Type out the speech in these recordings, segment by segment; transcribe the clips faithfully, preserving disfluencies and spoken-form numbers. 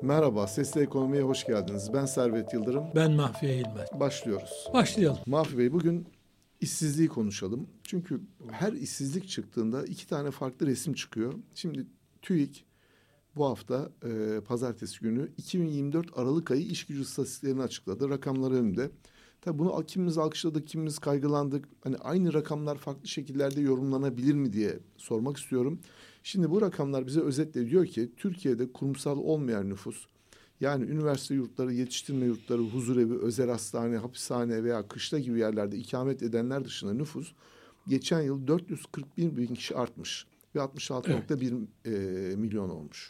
Merhaba, Sesli Ekonomi'ye hoş geldiniz. Ben Servet Yıldırım. Ben Mahfiye İlmez. Başlıyoruz. Başlayalım. Mahfi Bey, bugün işsizliği konuşalım. Çünkü her işsizlik çıktığında iki tane farklı resim çıkıyor. Şimdi TÜİK bu hafta e, pazartesi günü iki bin yirmi dört Aralık ayı iş gücü istatistiklerini açıkladı. Rakamlar önümde. Tabii bunu kimimiz alkışladık, kimimiz kaygılandık. Hani aynı rakamlar farklı şekillerde yorumlanabilir mi diye sormak istiyorum. Şimdi bu rakamlar bize özetle diyor ki Türkiye'de kurumsal olmayan nüfus, yani üniversite yurtları, yetiştirme yurtları, huzurevi, özel hastane, hapishane veya kışla gibi yerlerde ikamet edenler dışında nüfus geçen yıl dört yüz kırk bir bin kişi artmış ve altmış altı nokta bir evet. e, milyon olmuş.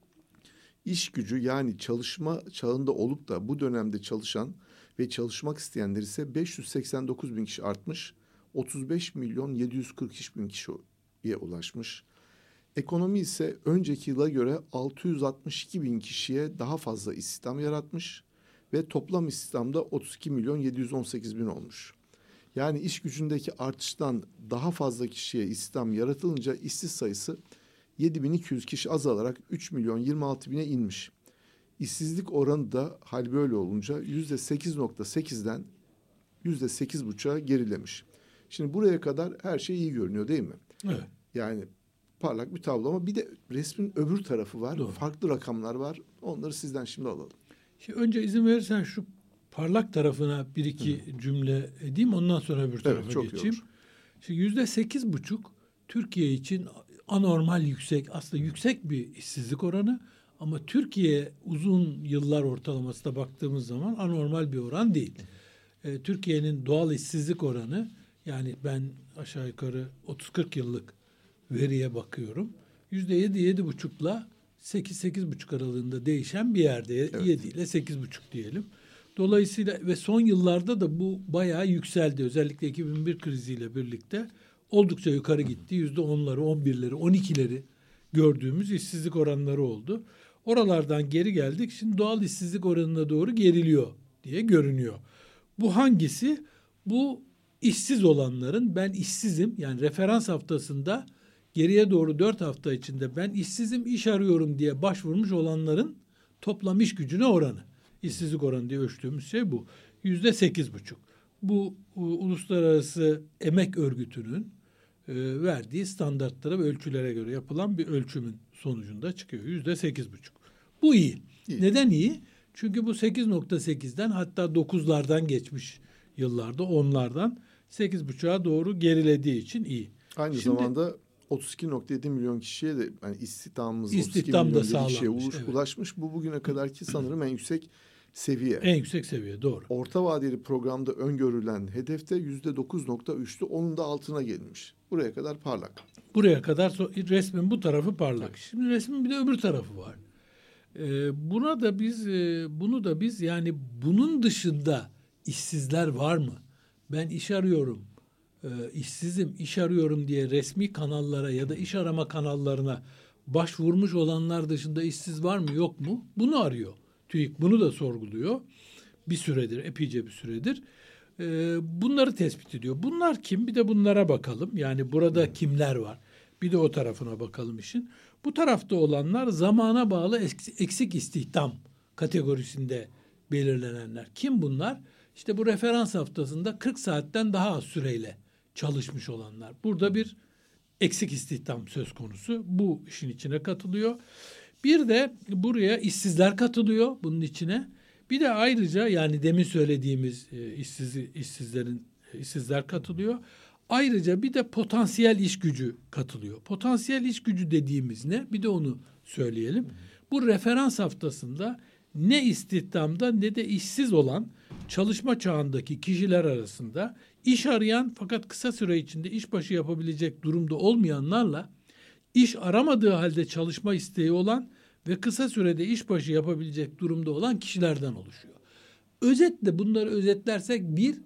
İş gücü, yani çalışma çağında olup da bu dönemde çalışan ve çalışmak isteyenler ise beş yüz seksen dokuz bin kişi artmış, otuz beş milyon yedi yüz kırk üç bin kişiye ulaşmış. Ekonomi ise önceki yıla göre altı yüz altmış iki bin kişiye daha fazla istihdam yaratmış ve toplam istihdamda otuz iki milyon yedi yüz on sekiz bin olmuş. Yani iş gücündeki artıştan daha fazla kişiye istihdam yaratılınca işsiz sayısı yedi bin iki yüz kişi azalarak üç milyon yirmi altı bine inmiş. İşsizlik oranı da hal böyle olunca yüzde sekiz nokta sekizden yüzde sekiz buçuğa gerilemiş. Şimdi buraya kadar her şey iyi görünüyor, değil mi? Evet. Yani parlak bir tablo ama bir de resmin öbür tarafı var. Doğru. Farklı rakamlar var. Onları sizden şimdi alalım. Şimdi önce izin verirsen şu parlak tarafına bir iki Hı. cümle edeyim. Ondan sonra öbür tarafa evet, çok geçeyim. Şimdi yüzde sekiz buçuk Türkiye için anormal yüksek, aslında yüksek bir işsizlik oranı. Ama Türkiye uzun yıllar ortalamasına baktığımız zaman anormal bir oran değil. Ee, Türkiye'nin doğal işsizlik oranı, yani ben aşağı yukarı otuz kırk yıllık veriye bakıyorum. Yüzde yedi, yedi buçukla sekiz, sekiz buçuk aralığında değişen bir yerde. Evet. Yedi ile sekiz buçuk diyelim. Dolayısıyla ve son yıllarda da bu bayağı yükseldi. Özellikle iki bin bir kriziyle birlikte oldukça yukarı gitti. Yüzde onları, on birleri, on ikileri gördüğümüz işsizlik oranları oldu. Oralardan geri geldik. Şimdi doğal işsizlik oranına doğru geriliyor diye görünüyor. Bu hangisi? Bu işsiz olanların, ben işsizim, yani referans haftasında geriye doğru dört hafta içinde ben işsizim, iş arıyorum diye başvurmuş olanların toplam iş gücüne oranı. İşsizlik oranı diye ölçtüğümüz şey bu. Yüzde sekiz buçuk. Bu Uluslararası Emek Örgütü'nün e, verdiği standartlara ve ölçülere göre yapılan bir ölçümün sonucunda çıkıyor. Yüzde sekiz buçuk. Bu iyi. iyi. Neden iyi? Çünkü bu sekiz nokta sekizden hatta dokuzlardan geçmiş yıllarda, onlardan sekiz buçuğa doğru gerilediği için iyi. Aynı Şimdi, zamanda otuz iki nokta yedi milyon kişiye de, yani istihdamımız istihdam otuz iki milyon sağlanmış, kişiye ulaş, evet. ulaşmış. Bu bugüne kadarki sanırım en yüksek seviye. En yüksek seviye, doğru. Orta vadeli programda öngörülen hedefte yüzde dokuz nokta üçtü. Onun da altına gelmiş. Buraya kadar parlak. Buraya kadar resmin bu tarafı parlak. Evet. Şimdi resmin bir de öbür tarafı var. Ee, buna da biz, e, bunu da biz yani bunun dışında işsizler var mı? Ben iş arıyorum, e, işsizim, iş arıyorum diye resmi kanallara ya da iş arama kanallarına başvurmuş olanlar dışında işsiz var mı, yok mu? Bunu arıyor. TÜİK bunu da sorguluyor. Bir süredir, epeyce bir süredir. Ee, bunları tespit ediyor. Bunlar kim? Bir de bunlara bakalım. Yani burada kimler var? Bir de o tarafına bakalım işin. Bu tarafta olanlar zamana bağlı eksik istihdam kategorisinde belirlenenler. Kim bunlar? İşte bu referans haftasında kırk saatten daha az süreyle çalışmış olanlar. Burada bir eksik istihdam söz konusu. Bu işin içine katılıyor. Bir de buraya işsizler katılıyor bunun içine. Bir de ayrıca, yani demin söylediğimiz e, işsiz, işsizlerin işsizler katılıyor. Ayrıca bir de potansiyel iş gücü katılıyor. Potansiyel iş gücü dediğimiz ne? Bir de onu söyleyelim. Bu referans haftasında ne istihdamda ne de işsiz olan çalışma çağındaki kişiler arasında iş arayan fakat kısa süre içinde işbaşı yapabilecek durumda olmayanlarla iş aramadığı halde çalışma isteği olan ve kısa sürede işbaşı yapabilecek durumda olan kişilerden oluşuyor. Özetle bunları özetlersek bir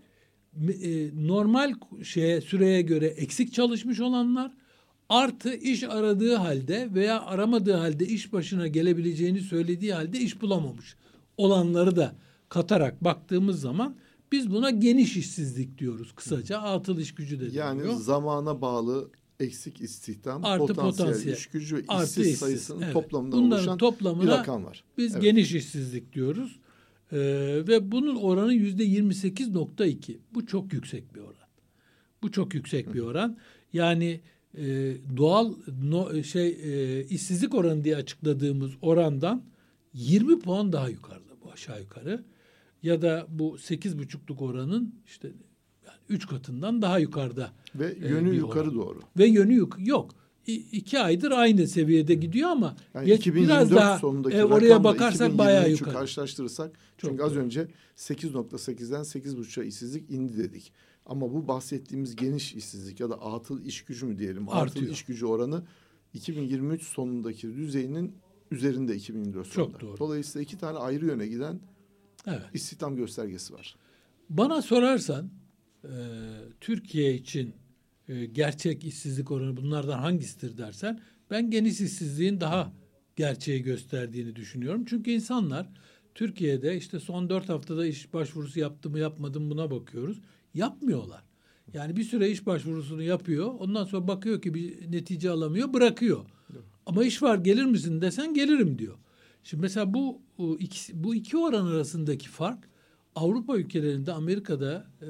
e, normal şeye süreye göre eksik çalışmış olanlar artı iş aradığı halde veya aramadığı halde iş başına gelebileceğini söylediği halde iş bulamamış olanları da katarak baktığımız zaman biz buna geniş işsizlik diyoruz. Kısaca atıl iş gücü de deniyor. Yani zamana bağlı eksik istihdam, artı potansiyel, potansiyel iş gücü ve artı işsiz işsiz. sayısının Evet. toplamından Bunların oluşan toplamına bir rakam var. biz Evet. geniş işsizlik diyoruz. Ee, ve bunun oranı yüzde yirmi sekiz nokta iki. Bu çok yüksek bir oran. Bu çok yüksek bir oran. Yani e, doğal no, şey e, işsizlik oranı diye açıkladığımız orandan yirmi puan daha yukarıda bu, aşağı yukarı. Ya da bu sekiz buçukluk oranın işte yani üç katından daha yukarıda. Ve e, yönü bir yukarı oran. doğru. Ve yönü yuk yok. İ, iki aydır aynı seviyede gidiyor ama Yani geç, iki bin yirmi dört biraz daha sonundaki e, oraya rakamla bakarsak bayağı iki bin yirmi üçü yukarı. karşılaştırırsak Çok çünkü az doğru. önce sekiz nokta sekizden sekiz buçuğa işsizlik indi dedik. Ama bu bahsettiğimiz geniş işsizlik ya da atıl iş gücü mü diyelim? Artıyor. Atıl iş gücü oranı iki bin yirmi üç sonundaki düzeyinin üzerinde iki bin yirmi dört sonunda. Çok doğru. Dolayısıyla iki tane ayrı yöne giden Evet. istihdam göstergesi var. Bana sorarsan e, Türkiye için e, gerçek işsizlik oranı bunlardan hangisidir dersen ben geniş işsizliğin daha gerçeği gösterdiğini düşünüyorum. Çünkü insanlar Türkiye'de işte son dört haftada iş başvurusu yaptı mı yapmadı mı buna bakıyoruz. Yapmıyorlar. Yani bir süre iş başvurusunu yapıyor. Ondan sonra bakıyor ki bir netice alamıyor, bırakıyor. Evet. Ama iş var gelir misin desen gelirim diyor. Şimdi mesela bu bu iki, bu iki oran arasındaki fark Avrupa ülkelerinde, Amerika'da e,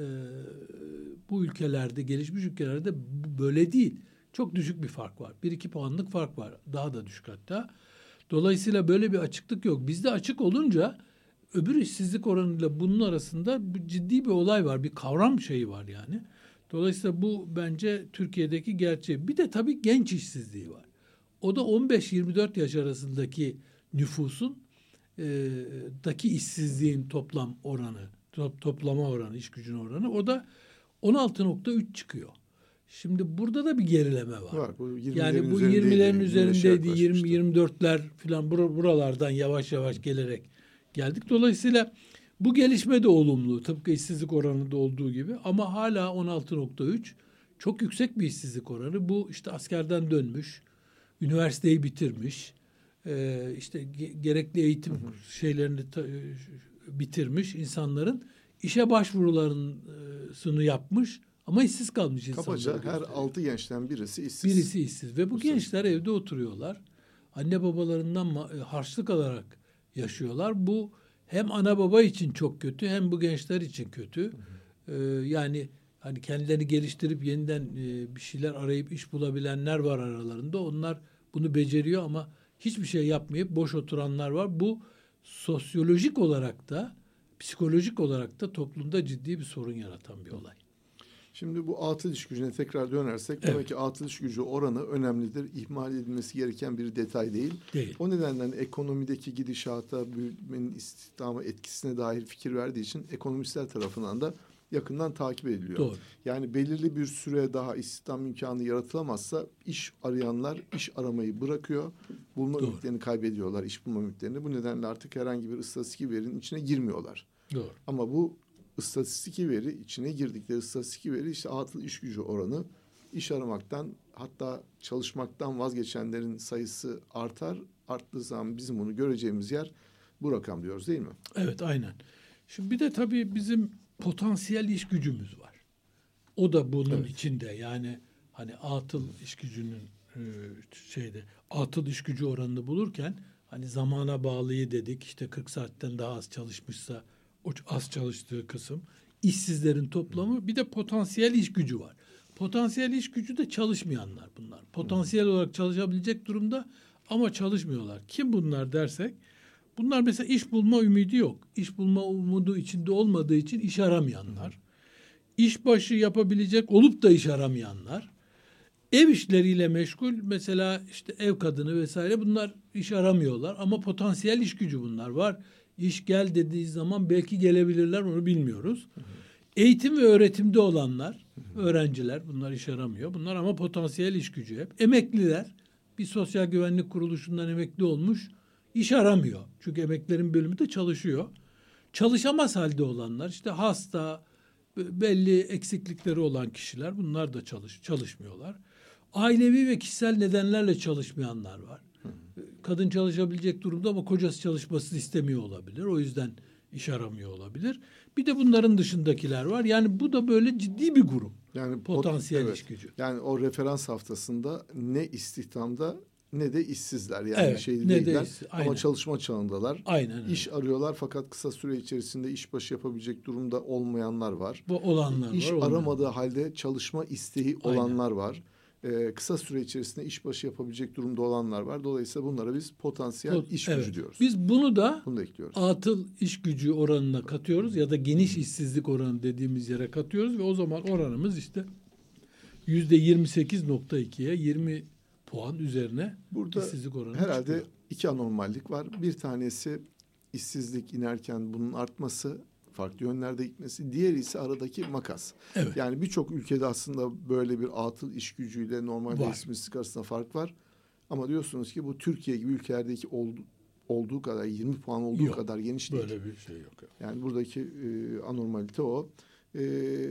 bu ülkelerde, gelişmiş ülkelerde böyle değil. Çok düşük bir fark var. Bir iki puanlık fark var. Daha da düşük hatta. Dolayısıyla böyle bir açıklık yok. Bizde açık olunca öbür işsizlik oranıyla bunun arasında ciddi bir olay var. Bir kavram şeyi var yani. Dolayısıyla bu bence Türkiye'deki gerçeği. Bir de tabii genç işsizliği var. O da on beş yirmi dört yaş arasındaki nüfusun e, daki işsizliğin toplam oranı, top, toplama oranı, iş gücünün oranı. O da on altı nokta üç çıkıyor. Şimdi burada da bir gerileme var. Var. Bu Yani bu üzerindeydi, yirmilerin güneşe üzerindeydi, yaklaşmıştı. yirmi yirmi dörtler falan buralardan yavaş yavaş gelerek geldik. Dolayısıyla bu gelişme de olumlu. Tıpkı işsizlik oranında olduğu gibi ama hala on altı nokta üç çok yüksek bir işsizlik oranı. Bu işte askerden dönmüş, üniversiteyi bitirmiş, e, işte ge- gerekli eğitim şeylerini ta- e, bitirmiş insanların işe başvurularını yapmış ama işsiz kalmış insanlar. Kabaca her gösteriyor. altı gençten birisi işsiz. Birisi işsiz ve bu, Bu gençler evde oturuyorlar. Anne babalarından ma- e, harçlık alarak yaşıyorlar. Bu hem ana baba için çok kötü hem bu gençler için kötü. Ee, yani hani kendilerini geliştirip yeniden e, bir şeyler arayıp iş bulabilenler var aralarında. Onlar bunu beceriyor ama hiçbir şey yapmayıp boş oturanlar var. Bu sosyolojik olarak da psikolojik olarak da toplumda ciddi bir sorun yaratan bir olay. Şimdi bu atıl iş gücüne tekrar dönersek Evet. demek ki atıl iş gücü oranı önemlidir. İhmal edilmesi gereken bir detay değil. Değil. O nedenle ekonomideki gidişata, büyümenin istihdama etkisine dair fikir verdiği için ekonomistler tarafından da yakından takip ediliyor. Doğru. Yani belirli bir süre daha istihdam imkanı yaratılamazsa iş arayanlar iş aramayı bırakıyor. Bulma Doğru. ümitlerini kaybediyorlar, iş bulma ümitlerini. Bu nedenle artık herhangi bir istatistik verinin içine girmiyorlar. Doğru. Ama bu istatistiki veri, içine girdikleri istatistiki veri işte atıl iş gücü oranı, iş aramaktan hatta çalışmaktan vazgeçenlerin sayısı artar. Arttığı zaman bizim bunu göreceğimiz yer bu rakam diyoruz değil mi? Evet, aynen. Şimdi bir de tabii bizim potansiyel iş gücümüz var. O da bunun Evet. içinde. Yani hani atıl iş gücünün e, şeyde atıl iş gücü oranını bulurken hani zamana bağlıyı dedik. İşte kırk saatten daha az çalışmışsa o az çalıştığı kısım, işsizlerin toplamı, bir de potansiyel iş gücü var. Potansiyel iş gücü de çalışmayanlar bunlar. Potansiyel olarak çalışabilecek durumda ama çalışmıyorlar. Kim bunlar dersek, bunlar mesela iş bulma ümidi yok. İş bulma umudu içinde olmadığı için iş aramayanlar. İşbaşı yapabilecek olup da iş aramayanlar. Ev işleriyle meşgul, mesela işte ev kadını vesaire, bunlar iş aramıyorlar ama potansiyel iş gücü bunlar var. İş gel dediği zaman belki gelebilirler, onu bilmiyoruz. Hı hı. Eğitim ve öğretimde olanlar, hı hı. öğrenciler, bunlar iş aramıyor. Bunlar ama potansiyel iş gücü hep. Emekliler, bir sosyal güvenlik kuruluşundan emekli olmuş, iş aramıyor. Çünkü emeklilerin bölümü de çalışıyor. Çalışamaz halde olanlar, işte hasta, belli eksiklikleri olan kişiler, bunlar da çalış, çalışmıyorlar. Ailevi ve kişisel nedenlerle çalışmayanlar var. Kadın çalışabilecek durumda ama kocası çalışmasını istemiyor olabilir. O yüzden iş aramıyor olabilir. Bir de bunların dışındakiler var. Yani bu da böyle ciddi bir grup. Yani potansiyel evet. iş gücü. Yani o referans haftasında ne istihdamda ne de işsizler. Yani evet, şey ne değiller de ama çalışma çağındalar. Aynen öyle. İş arıyorlar fakat kısa süre içerisinde işbaşı yapabilecek durumda olmayanlar var. Bu olanlar İş var. aramadığı var. halde çalışma isteği olanlar Aynen. var. Ee, kısa süre içerisinde işbaşı yapabilecek durumda olanlar var. Dolayısıyla bunlara biz potansiyel Pot, iş evet. gücü diyoruz. Biz bunu da, bunu da ekliyoruz. atıl iş gücü oranına katıyoruz ya da geniş işsizlik oranı dediğimiz yere katıyoruz ve o zaman oranımız işte yüzde yirmi sekiz nokta ikiye yirmi puan üzerine burada işsizlik oranı herhalde çıkıyor. iki anormallik var. Bir tanesi işsizlik inerken bunun artması, farklı yönlerde gitmesi. Diğeri ise aradaki makas. Evet. Yani birçok ülkede aslında böyle bir atıl iş gücüyle normal işsizlik arasında fark var. Ama diyorsunuz ki bu Türkiye gibi ülkelerdeki oldu, olduğu kadar yirmi puan olduğu yok, kadar geniş değil. Böyle bir şey yok. Yani buradaki e, anormalite o. E,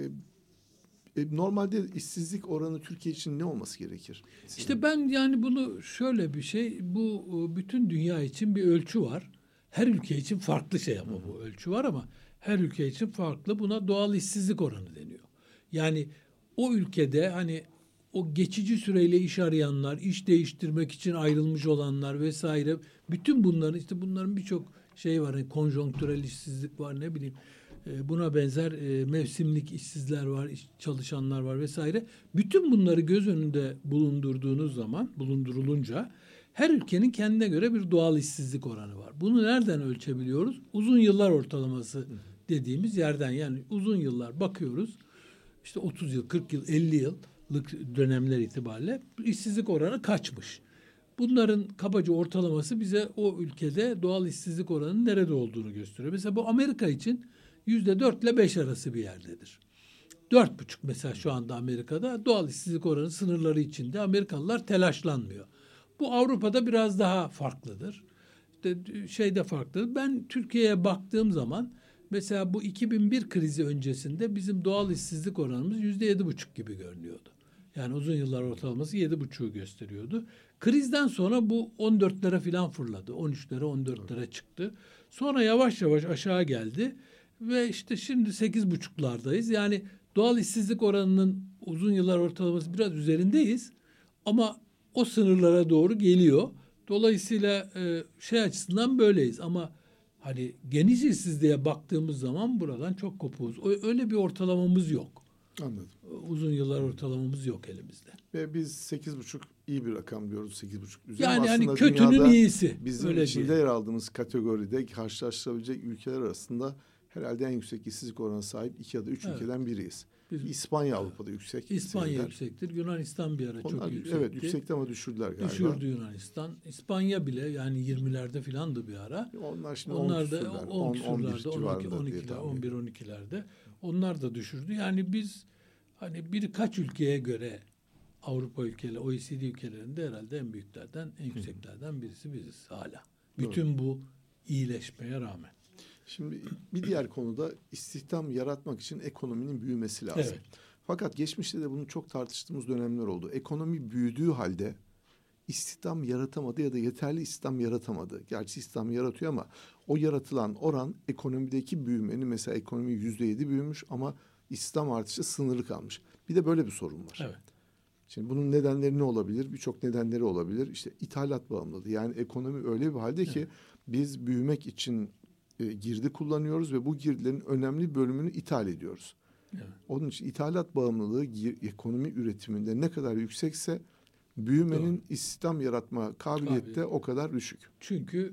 e, normalde işsizlik oranı Türkiye için ne olması gerekir? Sizin? İşte ben yani bunu şöyle bir şey, bu bütün dünya için bir ölçü var. Her ülke için farklı şey ama bu ölçü var ama her ülke için farklı. Buna doğal işsizlik oranı deniyor. Yani o ülkede hani o geçici süreyle iş arayanlar, iş değiştirmek için ayrılmış olanlar vesaire, bütün bunların işte bunların birçok şey var. Yani konjonktürel işsizlik var, ne bileyim. Buna benzer mevsimlik işsizler var, iş çalışanlar var vesaire. Bütün bunları göz önünde bulundurduğunuz zaman, bulundurulunca her ülkenin kendine göre bir doğal işsizlik oranı var. Bunu nereden ölçebiliyoruz? Uzun yıllar ortalaması dediğimiz yerden, yani uzun yıllar bakıyoruz. İşte otuz yıl, kırk yıl, elli yıllık dönemler itibariyle işsizlik oranı kaçmış. Bunların kabaca ortalaması bize o ülkede doğal işsizlik oranının nerede olduğunu gösteriyor. Mesela bu Amerika için yüzde dört ile beş arası bir yerdedir. Dört buçuk mesela şu anda Amerika'da doğal işsizlik oranı sınırları içinde. Amerikalılar telaşlanmıyor. Bu Avrupa'da biraz daha farklıdır. İşte şeyde farklıdır. Ben Türkiye'ye baktığım zaman mesela bu iki bin bir krizi öncesinde bizim doğal işsizlik oranımız yüzde yedi buçuk gibi görünüyordu. Yani uzun yıllar ortalaması yedi buçuğu gösteriyordu. Krizden sonra bu on dörtlere falan fırladı. on üçlere, on dörtlere çıktı. Sonra yavaş yavaş aşağı geldi. Ve işte şimdi sekiz buçuklardayız. Yani doğal işsizlik oranının uzun yıllar ortalaması biraz üzerindeyiz. Ama o sınırlara doğru geliyor. Dolayısıyla e, şey açısından böyleyiz. Ama hani geniş işsizliğe baktığımız zaman buradan çok kopuğuz. Öyle bir ortalamamız yok. Anladım. Uzun yıllar ortalamamız yok elimizde. Ve biz sekiz buçuk iyi bir rakam diyoruz, sekiz buçuk. Yani hani kötünün iyisi. Bizim öyle içinde yer aldığımız kategoride karşılaştırabilecek ülkeler arasında herhalde en yüksek işsizlik oranına sahip iki ya da üç evet. ülkeden biriyiz. Biz, İspanya evet. Avrupa'da yüksek. İspanya seviyeler. Yüksektir. Yunanistan bir ara Onlar, çok yüksekti. Evet yüksekti ama düşürdüler galiba. Düşürdü Yunanistan. İspanya bile yani yirmilerde filandı bir ara. Onlar şimdi Onlar da on küsurlarda, on ikiler, on bir on ikilerde. Onlar da düşürdü. Yani biz hani birkaç ülkeye göre Avrupa ülkeleri, O E C D ülkelerinde herhalde en büyüklerden, en yükseklerden birisi biziz hala. Bütün Doğru. bu iyileşmeye rağmen. Şimdi bir diğer konuda istihdam yaratmak için ekonominin büyümesi lazım. Evet. Fakat geçmişte de bunu çok tartıştığımız dönemler oldu. Ekonomi büyüdüğü halde istihdam yaratamadı ya da yeterli istihdam yaratamadı. Gerçi istihdam yaratıyor ama o yaratılan oran ekonomideki büyümenin, mesela ekonomi yüzde yedi büyümüş ama istihdam artışı sınırlı kalmış. Bir de böyle bir sorun var. Evet. Şimdi bunun nedenleri ne olabilir? Birçok nedenleri olabilir. İşte ithalat bağımlılığı. Yani ekonomi öyle bir halde ki evet. biz büyümek için e, girdi kullanıyoruz ve bu girdilerin önemli bölümünü ithal ediyoruz. Evet. Onun için ithalat bağımlılığı gir, ekonomi üretiminde ne kadar yüksekse büyümenin Doğru. istihdam yaratma kabiliyeti de o kadar düşük. Çünkü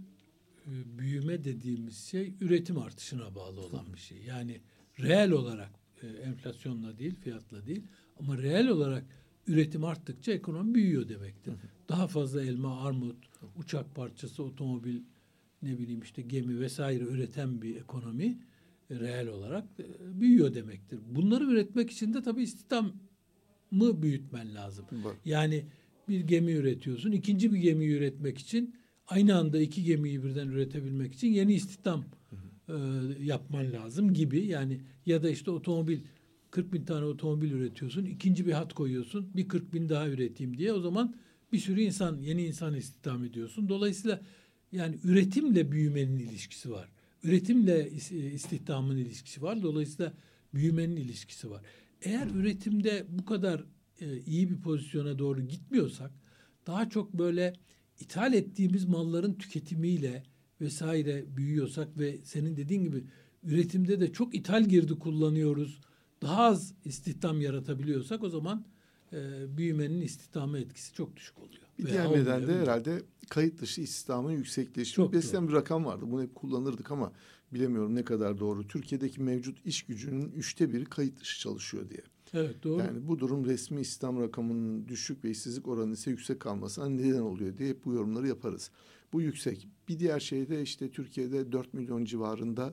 e, büyüme dediğimiz şey üretim artışına bağlı olan bir şey. Yani reel olarak e, enflasyonla değil, fiyatla değil ama reel olarak üretim arttıkça ekonomi büyüyor demektir. Hı hı. Daha fazla elma, armut, uçak parçası, otomobil, ne bileyim işte gemi vesaire üreten bir ekonomi e, reel olarak e, büyüyor demektir. Bunları üretmek için de tabii istihdamı büyütmen lazım. Bak. Yani bir gemi üretiyorsun, ikinci bir gemi üretmek için aynı anda iki gemiyi birden üretebilmek için yeni istihdam hı hı. E, yapman lazım gibi. Yani ya da işte otomobil, kırk bin tane otomobil üretiyorsun, ikinci bir hat koyuyorsun, bir kırk bin daha üreteyim diye, o zaman bir sürü insan, yeni insan istihdam ediyorsun. Dolayısıyla yani üretimle büyümenin ilişkisi var. Üretimle istihdamın ilişkisi var. Dolayısıyla büyümenin ilişkisi var. Eğer üretimde bu kadar e, iyi bir pozisyona doğru gitmiyorsak, daha çok böyle ithal ettiğimiz malların tüketimiyle vesaire büyüyorsak ve senin dediğin gibi üretimde de çok ithal girdi kullanıyoruz, daha az istihdam yaratabiliyorsak, o zaman e, büyümenin istihdama etkisi çok düşük oluyor. Bir Veya diğer neden de olmuyor. herhalde kayıt dışı istihdamın yüksekleşmesi. Çok Beslenen bir rakam vardı. Bunu hep kullanırdık ama bilemiyorum ne kadar doğru. Türkiye'deki mevcut iş gücünün üçte biri kayıt dışı çalışıyor diye. Evet, doğru. Yani bu durum resmi istihdam rakamının düşük ve işsizlik oranının ise yüksek kalmasına neden oluyor diye hep bu yorumları yaparız. Bu yüksek. Bir diğer şey de işte Türkiye'de dört milyon civarında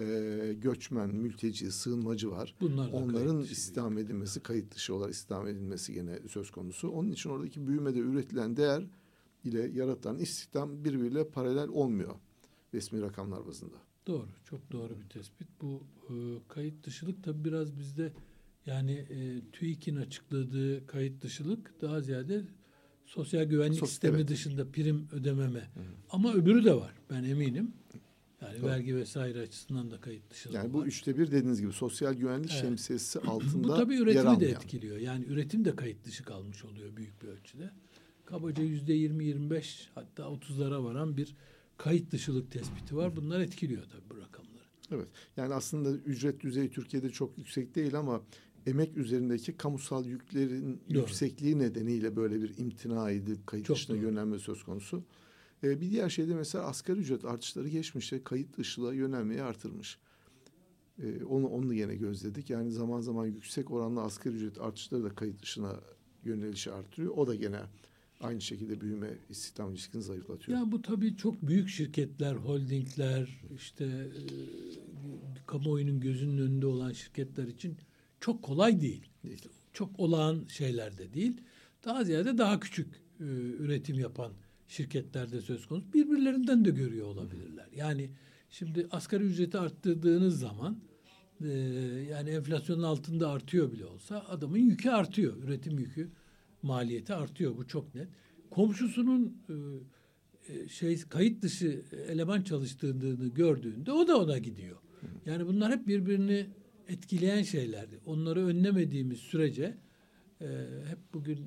e, göçmen, mülteci, sığınmacı var. Bunlar da Onların kayıt dışı istihdam edilmesi, kayıt dışı olarak istihdam edilmesi gene söz konusu. Onun için oradaki büyümede üretilen değer ile yaratılan istihdam birbiriyle paralel olmuyor resmi rakamlar bazında. Doğru, çok doğru bir tespit. Bu e, kayıt dışılık tabii biraz bizde, yani e, TÜİK'in açıkladığı kayıt dışılık daha ziyade sosyal güvenlik Sos, sistemi evet. dışında prim ödememe. Hı. Ama öbürü de var, ben eminim. Yani Doğru. vergi vesaire açısından da kayıt dışılık Yani var. bu üçte bir dediğiniz gibi sosyal güvenlik Evet. şemsiyesi altında Bu tabii yer üretimi de almayan. etkiliyor. Yani üretim de kayıt dışı kalmış oluyor büyük bir ölçüde. Kabaca yüzde yirmi yirmi beş hatta otuzlara varan bir kayıt dışılık tespiti var. Bunlar etkiliyor tabii bu rakamları. Evet. Yani aslında ücret düzeyi Türkiye'de çok yüksek değil ama emek üzerindeki kamusal yüklerin Doğru. yüksekliği nedeniyle böyle bir imtina edilip kayıt Çok dışına doğru. yönelme söz konusu. Ee, bir diğer şey de mesela asgari ücret artışları geçmişte kayıt dışına yönelmeyi artırmış. Ee, onu onu yine gözledik. Yani zaman zaman yüksek oranlı asgari ücret artışları da kayıt dışına yönelişi artırıyor. O da gene aynı şekilde büyüme istihdam ilişkisini zayıflatıyor. Ya bu tabii çok büyük şirketler, holdingler, işte e, kamuoyunun gözünün önünde olan şirketler için çok kolay değil. Değil. Çok olağan şeyler de değil. Daha ziyade daha küçük e, üretim yapan şirketlerde söz konusu. Birbirlerinden de görüyor olabilirler. Yani şimdi asgari ücreti arttırdığınız zaman e, yani enflasyonun altında artıyor bile olsa adamın yükü artıyor. Üretim yükü, maliyeti artıyor. Bu çok net. Komşusunun e, şey kayıt dışı eleman çalıştırdığını gördüğünde o da ona gidiyor. Yani bunlar hep birbirini etkileyen şeylerdi. Onları önlemediğimiz sürece e, hep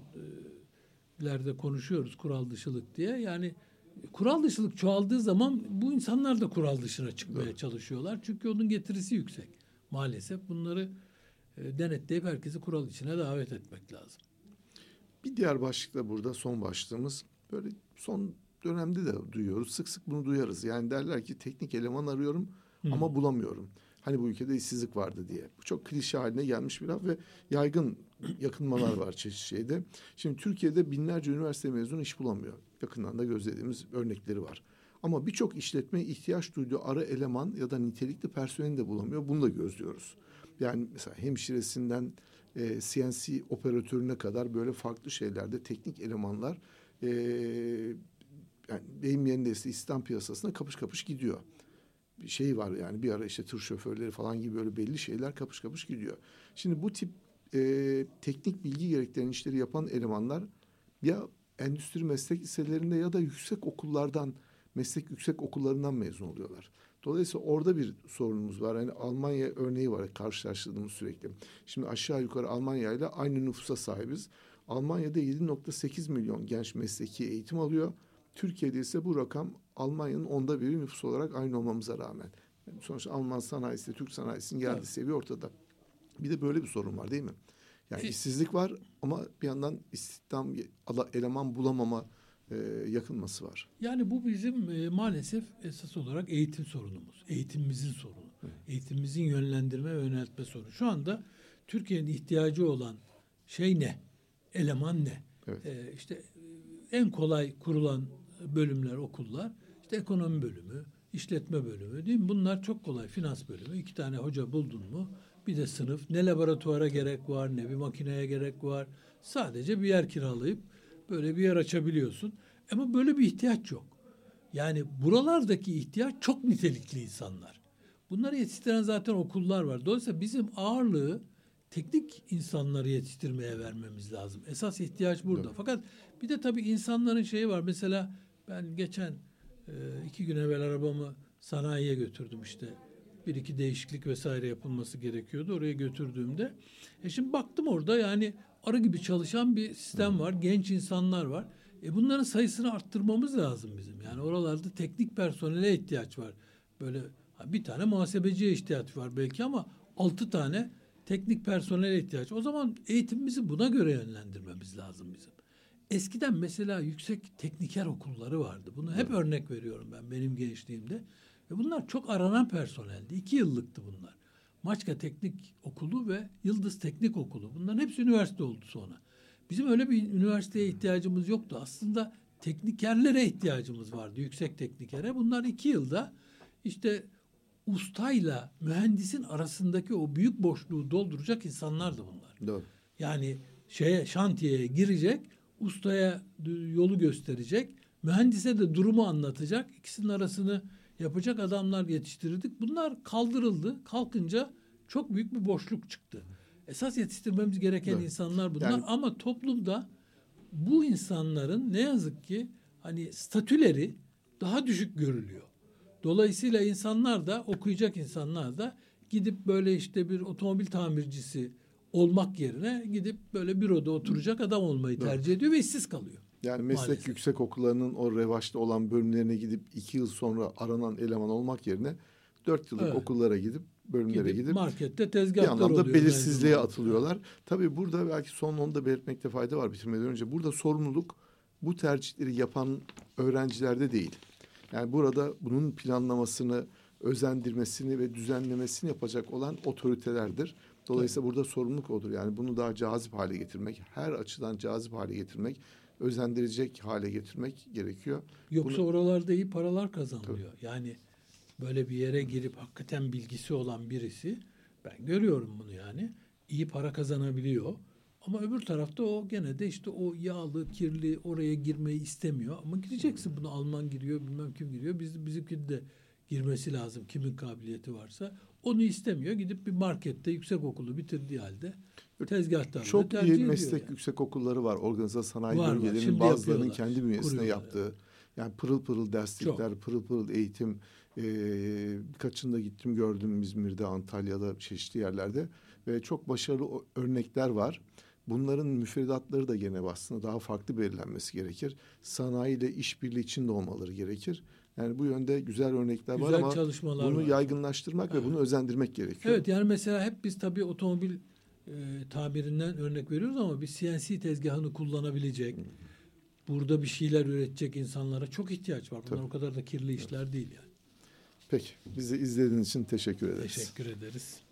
bugünlerde konuşuyoruz kural dışılık diye. Yani kural dışılık çoğaldığı zaman bu insanlar da kural dışına çıkmaya Evet. çalışıyorlar. Çünkü onun getirisi yüksek. Maalesef bunları e, denetleyip herkesi kural içine davet etmek lazım. Bir diğer başlık da burada son başlığımız. Böyle son dönemde de duyuyoruz. Sık sık bunu duyarız. Yani derler ki teknik eleman arıyorum Hı. ama bulamıyorum. Hani bu ülkede işsizlik vardı diye. Bu çok klişe haline gelmiş bir laf ve yaygın yakınmalar var çeşitli şeyde. Şimdi Türkiye'de binlerce üniversite mezunu iş bulamıyor. Yakından da gözlediğimiz örnekleri var. Ama birçok işletme ihtiyaç duyduğu ara eleman ya da nitelikli personeli de bulamıyor. Bunu da gözlüyoruz. Yani mesela hemşiresinden e, C N C operatörüne kadar böyle farklı şeylerde teknik elemanlar e, yani deyim yerindeyse İslam piyasasına kapış kapış gidiyor. Bir şey var yani bir ara işte tır şoförleri falan gibi böyle belli şeyler kapış kapış gidiyor. Şimdi bu tip e, teknik bilgi gerektiren işleri yapan elemanlar ya endüstri meslek liselerinde ya da yüksek okullardan, meslek yüksek okullarından mezun oluyorlar. Dolayısıyla orada bir sorunumuz var. Yani Almanya örneği var karşılaştırdığımız sürekli. Şimdi aşağı yukarı Almanya ile aynı nüfusa sahibiz. Almanya'da yedi nokta sekiz milyon genç mesleki eğitim alıyor. Türkiye'de ise bu rakam Almanya'nın onda biri nüfus olarak aynı olmamıza rağmen. Yani sonuçta Alman sanayisi, Türk sanayisinin geldiği Evet. seviye ortada. Bir de böyle bir sorun var değil mi? Yani işsizlik var ama bir yandan istihdam eleman bulamama e, yakınması var. Yani bu bizim e, maalesef esas olarak eğitim sorunumuz. Eğitimimizin sorunu. Hı. Eğitimimizin yönlendirme ve yöneltme sorunu. Şu anda Türkiye'nin ihtiyacı olan şey ne? Eleman ne? Evet. E, işte en kolay kurulan bölümler, okullar, işte ekonomi bölümü, işletme bölümü değil mi? Bunlar çok kolay. Finans bölümü. İki tane hoca buldun mu? Bir de sınıf. Ne laboratuvara gerek var, ne bir makineye gerek var. Sadece bir yer kiralayıp böyle bir yer açabiliyorsun. Ama böyle bir ihtiyaç yok. Yani buralardaki ihtiyaç çok nitelikli insanlar. Bunları yetiştiren zaten okullar var. Dolayısıyla bizim ağırlığı teknik insanları yetiştirmeye vermemiz lazım. Esas ihtiyaç burada. Evet. Fakat bir de tabii insanların şeyi var. Mesela ben geçen e, iki gün evvel arabamı sanayiye götürdüm işte. bir iki değişiklik vesaire yapılması gerekiyordu. Oraya götürdüğümde. E şimdi baktım orada yani arı gibi çalışan bir sistem var. Genç insanlar var. E bunların sayısını arttırmamız lazım bizim. Yani oralarda teknik personele ihtiyaç var. Böyle bir tane muhasebeciye ihtiyaç var belki ama altı tane teknik personele ihtiyaç. O zaman eğitimimizi buna göre yönlendirmemiz lazım bizim. Eskiden mesela yüksek tekniker okulları vardı. Bunu hep örnek veriyorum ben benim gençliğimde. Ve bunlar çok aranan personeldi. İki yıllıktı bunlar. Maçka Teknik Okulu ve Yıldız Teknik Okulu. Bunların hepsi üniversite oldu sonra. Bizim öyle bir üniversiteye ihtiyacımız yoktu. Aslında teknikerlere ihtiyacımız vardı. Yüksek teknikere. Bunlar iki yılda işte ustayla mühendisin arasındaki o büyük boşluğu dolduracak insanlardı bunlar. Doğru. Yani şeye şantiyeye girecek, ustaya yolu gösterecek, mühendise de durumu anlatacak, ikisinin arasını yapacak adamlar yetiştirdik. Bunlar kaldırıldı. Kalkınca çok büyük bir boşluk çıktı. Esas yetiştirmemiz gereken evet. insanlar bunlar yani, ama toplumda bu insanların ne yazık ki hani statüleri daha düşük görülüyor. Dolayısıyla insanlar da okuyacak insanlar da gidip böyle işte bir otomobil tamircisi olmak yerine gidip böyle büroda oturacak adam olmayı evet. tercih ediyor ve işsiz kalıyor. Yani meslek maalesef. Yüksek okullarının o revaçta olan bölümlerine gidip iki yıl sonra aranan eleman olmak yerine dört yıllık evet. okullara gidip bölümlere gidip, gidip markette tezgahlar bir anlamda oluyor. belirsizliğe atılıyorlar. Tabii burada belki son onu da belirtmekte fayda var bitirmeden önce. Burada sorumluluk bu tercihleri yapan öğrencilerde değil. Yani burada bunun planlamasını, özendirmesini ve düzenlemesini yapacak olan otoritelerdir. Dolayısıyla evet. burada sorumluluk odur. Yani bunu daha cazip hale getirmek, her açıdan cazip hale getirmek, özendirecek hale getirmek gerekiyor. Yoksa bunu, oralarda iyi paralar kazanılıyor. Tabii. Yani böyle bir yere girip hakikaten bilgisi olan birisi, ben görüyorum bunu yani, iyi para kazanabiliyor. Ama öbür tarafta o gene de işte o yağlı, kirli oraya girmeyi istemiyor. Ama gireceksin, bunu Alman giriyor, bilmem kim giriyor. Biz, bizimki de girmesi lazım kimin kabiliyeti varsa. Onu istemiyor. Gidip bir markette yüksek okulu bitirdiği halde tezgahtarlığı çok tercih iyi meslek yani. yüksek okulları var. Organize sanayi var, bölgelerinin var. bazılarının kendi bünyesinde kuruyorlar. yaptığı. Yani pırıl pırıl derslikler, çok. pırıl pırıl eğitim. Ee, kaçında gittim gördüm İzmir'de, Antalya'da, çeşitli yerlerde. Ve çok başarılı örnekler var. Bunların müfredatları da gene aslında daha farklı belirlenmesi gerekir. Sanayiyle işbirliği içinde olmaları gerekir. Yani bu yönde güzel örnekler güzel var ama bunu var. yaygınlaştırmak evet. ve bunu özendirmek gerekiyor. Evet, yani mesela hep biz tabii otomobil e, tabirinden örnek veriyoruz ama bir C N C tezgahını kullanabilecek, hmm. burada bir şeyler üretecek insanlara çok ihtiyaç var. Bunlar tabii. o kadar da kirli işler evet. değil yani. Peki, bizi izlediğiniz için teşekkür ederiz. Teşekkür ederiz.